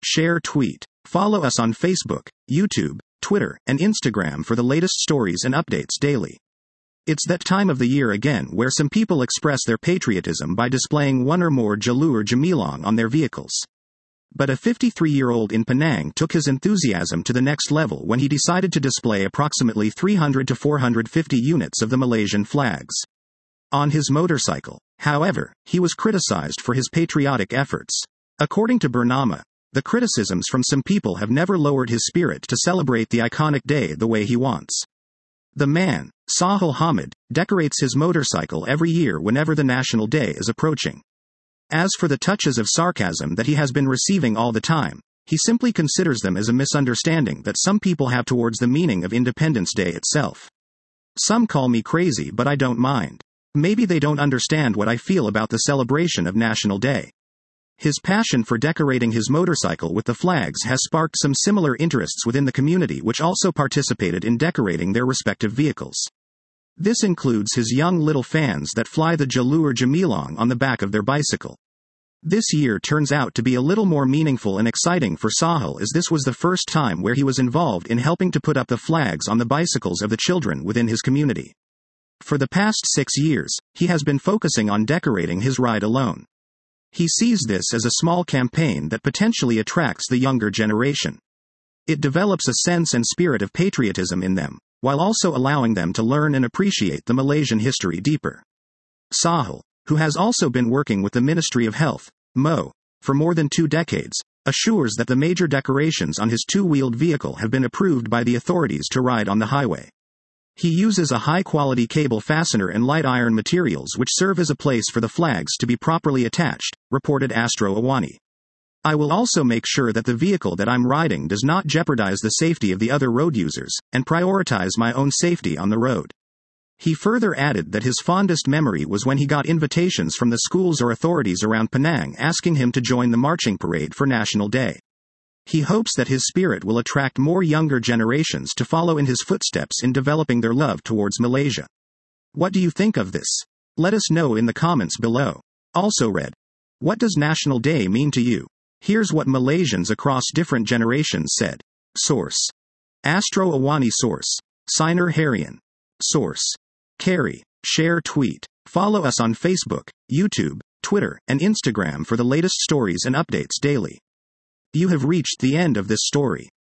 share, tweet. Follow us on Facebook, YouTube, Twitter, and Instagram for the latest stories and updates daily. It's that time of the year again where some people express their patriotism by displaying one or more Jalur Gemilang on their vehicles. But a 53-year-old in Penang took his enthusiasm to the next level when he decided to display approximately 300 to 450 units of the Malaysian flags on his motorcycle. However, he was criticized for his patriotic efforts. According to Bernama, the criticisms from some people have never lowered his spirit to celebrate the iconic day the way he wants. The man, Sahil Hamid, decorates his motorcycle every year whenever the National Day is approaching. As for the touches of sarcasm that he has been receiving all the time, he simply considers them as a misunderstanding that some people have towards the meaning of Independence Day itself. Some call me crazy, but I don't mind. Maybe they don't understand what I feel about the celebration of National Day. His passion for decorating his motorcycle with the flags has sparked some similar interests within the community, which also participated in decorating their respective vehicles. This includes his young little fans that fly the Jalur Gemilang on the back of their bicycle. This year turns out to be a little more meaningful and exciting for Sahil, as this was the first time where he was involved in helping to put up the flags on the bicycles of the children within his community. For the past 6 years, he has been focusing on decorating his ride alone. He sees this as a small campaign that potentially attracts the younger generation. It develops a sense and spirit of patriotism in them, while also allowing them to learn and appreciate the Malaysian history deeper. Sahil, who has also been working with the Ministry of Health, MO, for more than 2 decades, assures that the major decorations on his 2-wheeled vehicle have been approved by the authorities to ride on the highway. He uses a high-quality cable fastener and light iron materials which serve as a place for the flags to be properly attached, reported Astro Awani. I will also make sure that the vehicle that I'm riding does not jeopardize the safety of the other road users, and prioritize my own safety on the road. He further added that his fondest memory was when he got invitations from the schools or authorities around Penang asking him to join the marching parade for National Day. He hopes that his spirit will attract more younger generations to follow in his footsteps in developing their love towards Malaysia. What do you think of this? Let us know in the comments below. Also read, what does National Day mean to you? Here's what Malaysians across different generations said. Source: Astro Awani. Source: Signer Harian. Source: Carey. Share, tweet. Follow us on Facebook, YouTube, Twitter, and Instagram for the latest stories and updates daily. You have reached the end of this story.